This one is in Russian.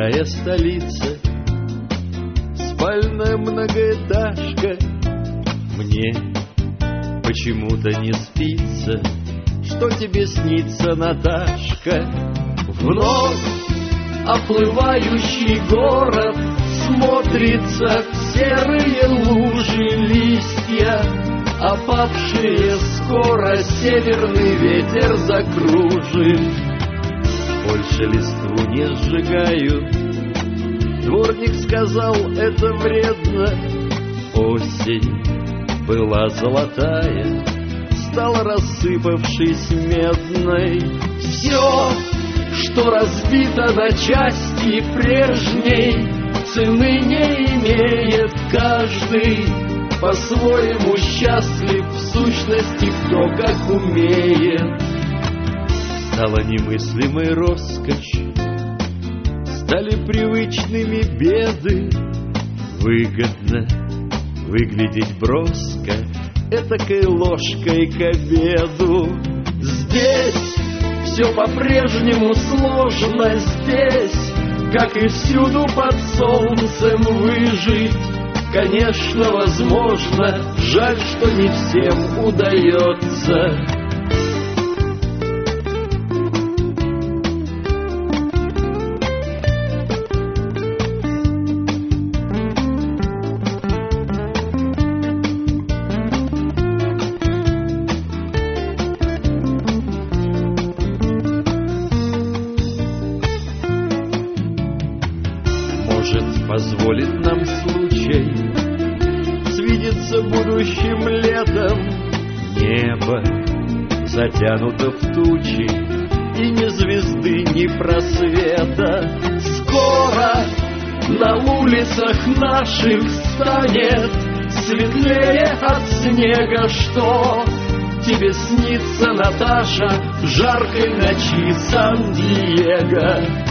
Большая столица, спальная многоэтажка. Мне почему-то не спится. Что тебе снится, Наташка? Вновь оплывающий город смотрится в серые лужи листья, опавшие скоро северный ветер закружит. Больше листву не сжигают. Дворник сказал, это вредно. Осень была золотая, стала рассыпавшись медной. Все, что разбито на части прежней, цены не имеет каждый. По-своему счастлив, в сущности, кто как умеет. Стала немыслимой роскошь, стали привычными беды. Выгодно выглядеть броско, этакой ложкой к обеду. Здесь все по-прежнему сложно, здесь, как и всюду под солнцем, выжить, конечно, возможно. Жаль, что не всем удается. Может, позволит нам случай свидеться будущим летом. Небо затянуто в тучи, и ни звезды, ни просвета. Скоро на улицах наших станет светлее от снега. Что тебе снится, Наташа, в жаркой ночи Сан-Диего?